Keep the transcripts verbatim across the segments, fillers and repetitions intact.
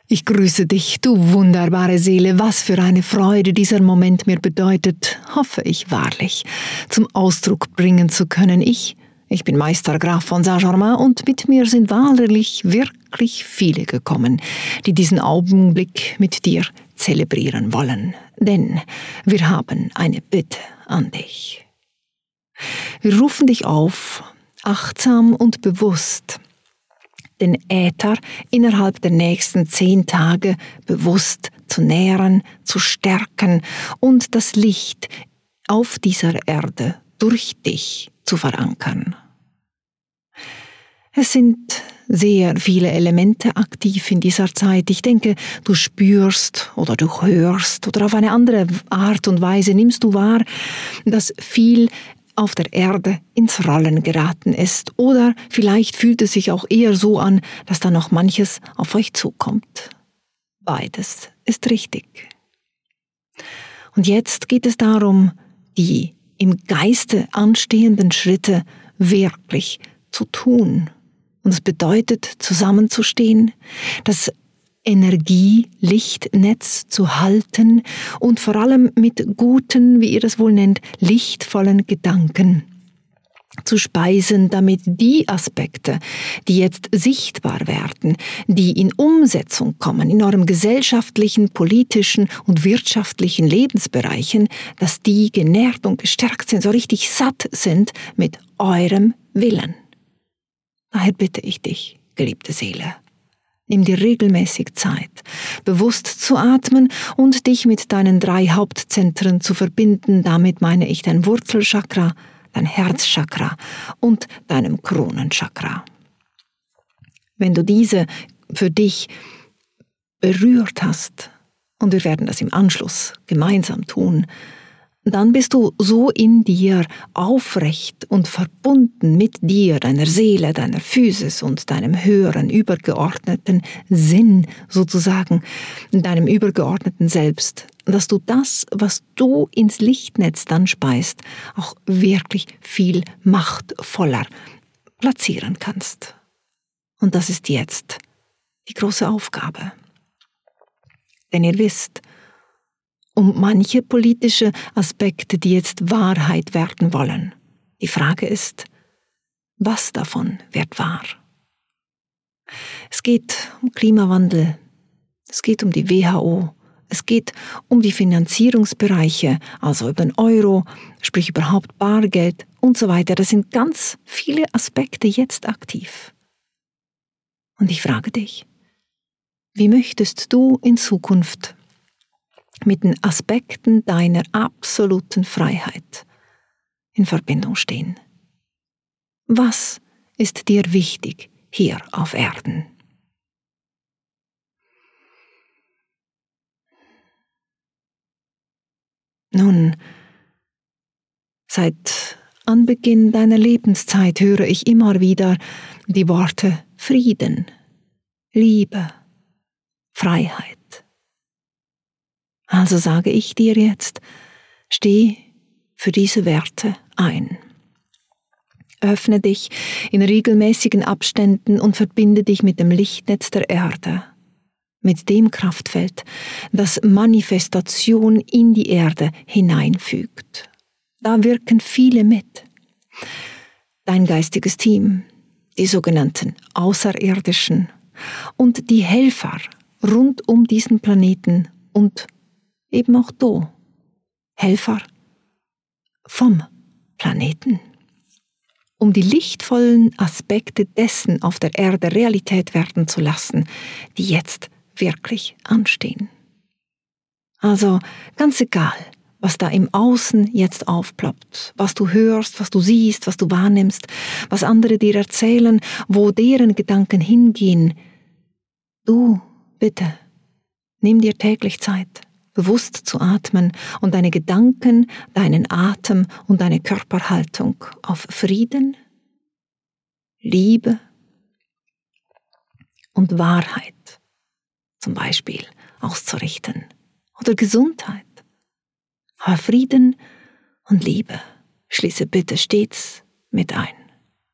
Ich grüße dich, du wunderbare Seele, was für eine Freude dieser Moment mir bedeutet, hoffe ich wahrlich, zum Ausdruck bringen zu können. Ich, ich bin Meister Graf von Saint-Germain und mit mir sind wahrlich wirklich viele gekommen, die diesen Augenblick mit dir zelebrieren wollen. Denn wir haben eine Bitte an dich. Wir rufen dich auf, achtsam und bewusst, den Äther innerhalb der nächsten zehn Tage bewusst zu nähren, zu stärken und das Licht auf dieser Erde durch dich zu verankern. Es sind sehr viele Elemente aktiv in dieser Zeit. Ich denke, du spürst oder du hörst oder auf eine andere Art und Weise nimmst du wahr, dass viel auf der Erde ins Rollen geraten ist. Oder vielleicht fühlt es sich auch eher so an, dass da noch manches auf euch zukommt. Beides ist richtig. Und jetzt geht es darum, die im Geiste anstehenden Schritte wirklich zu tun. Und es bedeutet, zusammenzustehen, das Energie-Lichtnetz zu halten und vor allem mit guten, wie ihr das wohl nennt, lichtvollen Gedanken zu speisen, damit die Aspekte, die jetzt sichtbar werden, die in Umsetzung kommen, in eurem gesellschaftlichen, politischen und wirtschaftlichen Lebensbereichen, dass die genährt und gestärkt sind, so richtig satt sind mit eurem Willen. Daher bitte ich dich, geliebte Seele, nimm dir regelmäßig Zeit, bewusst zu atmen und dich mit deinen drei Hauptzentren zu verbinden. Damit meine ich dein Wurzelchakra, dein Herzchakra und deinem Kronenchakra. Wenn du diese für dich berührt hast, und wir werden das im Anschluss gemeinsam tun, dann bist du so in dir aufrecht und verbunden mit dir, deiner Seele, deiner Physis und deinem höheren, übergeordneten Sinn sozusagen, deinem übergeordneten Selbst, dass du das, was du ins Lichtnetz dann speist, auch wirklich viel machtvoller platzieren kannst. Und das ist jetzt die große Aufgabe. Denn ihr wisst, um manche politische Aspekte, die jetzt Wahrheit werden wollen. Die Frage ist, was davon wird wahr? Es geht um Klimawandel, es geht um die W H O, es geht um die Finanzierungsbereiche, also über den Euro, sprich überhaupt Bargeld und so weiter. Das sind ganz viele Aspekte jetzt aktiv. Und ich frage dich, wie möchtest du in Zukunft mit den Aspekten deiner absoluten Freiheit in Verbindung stehen? Was ist dir wichtig hier auf Erden? Nun, seit Anbeginn deiner Lebenszeit höre ich immer wieder die Worte Frieden, Liebe, Freiheit. Also sage ich dir jetzt, steh für diese Werte ein. Öffne dich in regelmäßigen Abständen und verbinde dich mit dem Lichtnetz der Erde, mit dem Kraftfeld, das Manifestation in die Erde hineinfügt. Da wirken viele mit. Dein geistiges Team, die sogenannten Außerirdischen und die Helfer rund um diesen Planeten und eben auch du, Helfer vom Planeten. Um die lichtvollen Aspekte dessen auf der Erde Realität werden zu lassen, die jetzt wirklich anstehen. Also ganz egal, was da im Außen jetzt aufploppt, was du hörst, was du siehst, was du wahrnimmst, was andere dir erzählen, wo deren Gedanken hingehen, du, bitte, nimm dir täglich Zeit, bewusst zu atmen und deine Gedanken, deinen Atem und deine Körperhaltung auf Frieden, Liebe und Wahrheit zum Beispiel auszurichten oder Gesundheit. Aber Frieden und Liebe schließe bitte stets mit ein.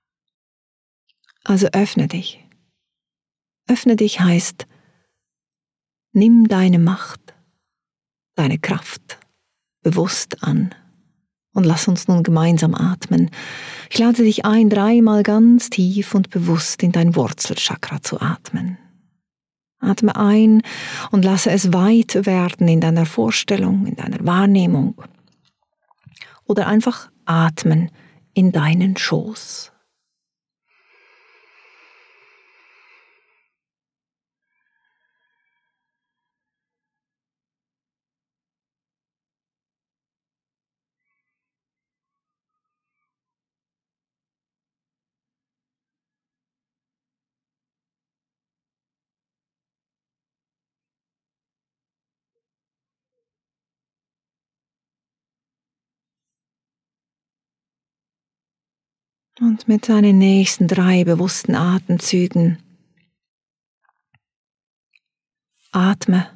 Also öffne dich. Öffne dich heißt, Nimm deine Macht, deine Kraft bewusst an und lass uns nun gemeinsam atmen. Ich lade dich ein, dreimal ganz tief und bewusst in dein Wurzelchakra zu atmen. Atme ein und lasse es weit werden in deiner Vorstellung, in deiner Wahrnehmung. Oder einfach atmen in deinen Schoß. Und mit deinen nächsten drei bewussten Atemzügen atme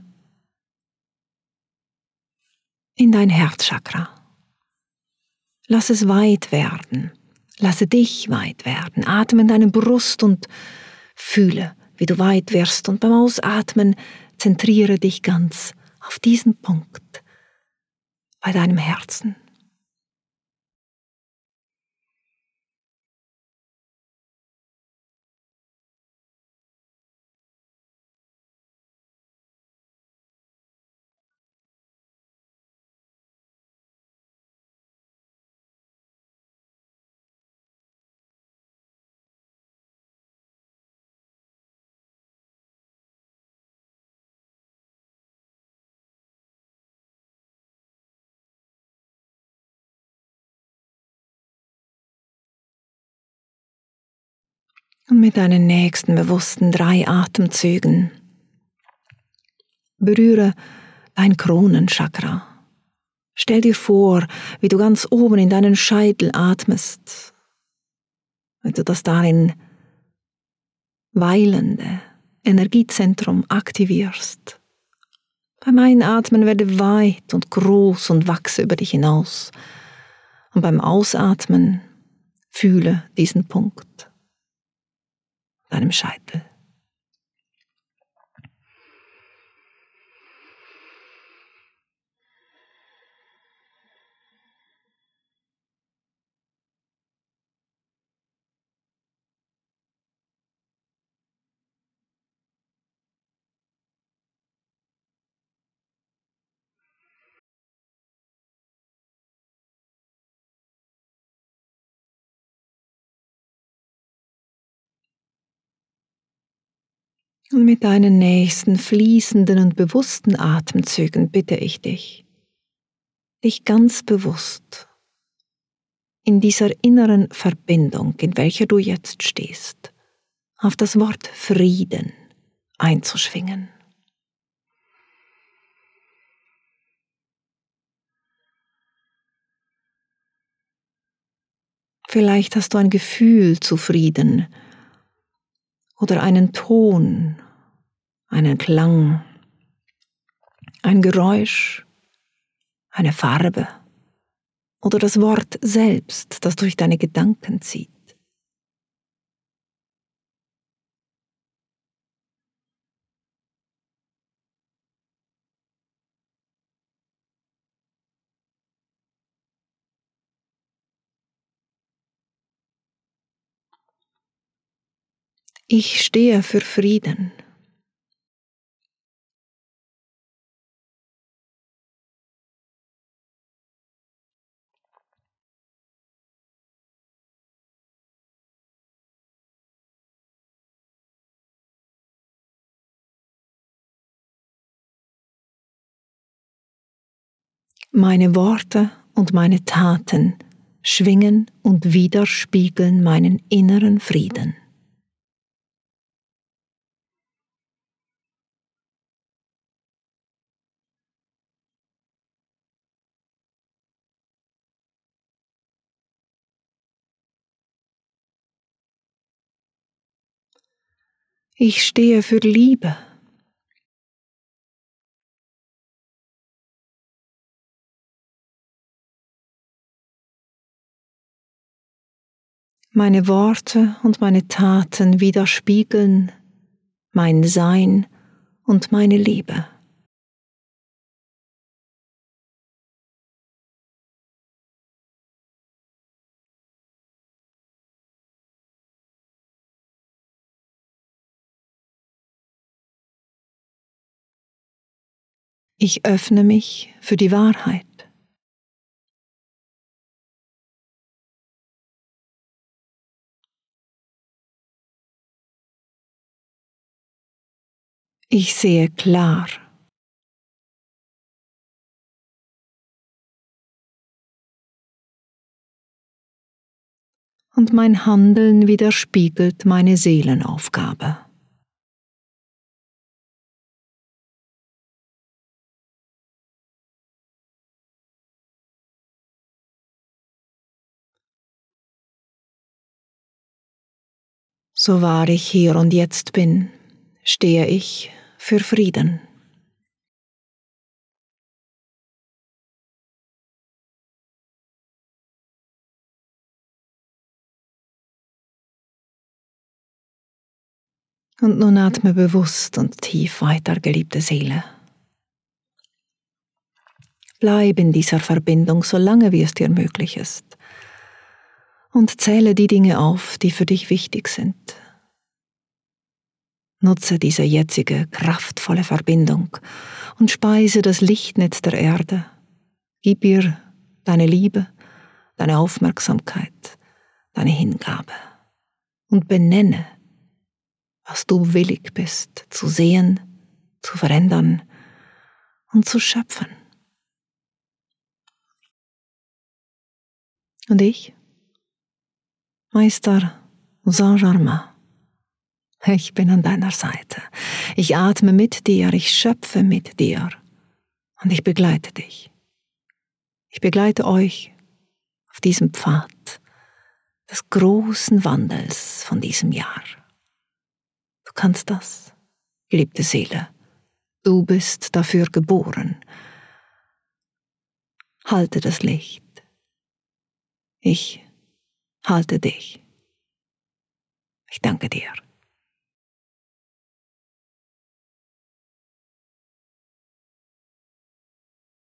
in dein Herzchakra. Lass es weit werden. Lasse dich weit werden. Atme in deine Brust und fühle, wie du weit wirst. Und beim Ausatmen zentriere dich ganz auf diesen Punkt bei deinem Herzen. Und mit deinen nächsten bewussten drei Atemzügen berühre dein Kronenchakra. Stell dir vor, wie du ganz oben in deinen Scheitel atmest, wenn du das darin weilende Energiezentrum aktivierst. Beim Einatmen werde weit und groß und wachse über dich hinaus. Und beim Ausatmen fühle diesen Punkt, deinem Scheitel. Und mit deinen nächsten fließenden und bewussten Atemzügen bitte ich dich, dich ganz bewusst in dieser inneren Verbindung, in welcher du jetzt stehst, auf das Wort Frieden einzuschwingen. Vielleicht hast du ein Gefühl zu Frieden oder einen Ton, einen Klang, ein Geräusch, eine Farbe oder das Wort selbst, das durch deine Gedanken zieht. Ich stehe für Frieden. Meine Worte und meine Taten schwingen und widerspiegeln meinen inneren Frieden. Ich stehe für Liebe. Meine Worte und meine Taten widerspiegeln mein Sein und meine Liebe. Ich öffne mich für die Wahrheit. Ich sehe klar. Und mein Handeln widerspiegelt meine Seelenaufgabe. So wahr ich hier und jetzt bin, stehe ich für Frieden. Und nun atme bewusst und tief weiter, geliebte Seele. Bleib in dieser Verbindung, solange wie es dir möglich ist. Und zähle die Dinge auf, die für dich wichtig sind. Nutze diese jetzige, kraftvolle Verbindung und speise das Lichtnetz der Erde. Gib ihr deine Liebe, deine Aufmerksamkeit, deine Hingabe und benenne, was du willig bist zu sehen, zu verändern und zu schöpfen. Und ich, Meister Saint-Germain, ich bin an deiner Seite. Ich atme mit dir, ich schöpfe mit dir und ich begleite dich. Ich begleite euch auf diesem Pfad des großen Wandels von diesem Jahr. Du kannst das, geliebte Seele. Du bist dafür geboren. Halte das Licht. Ich halte dich. Ich danke dir.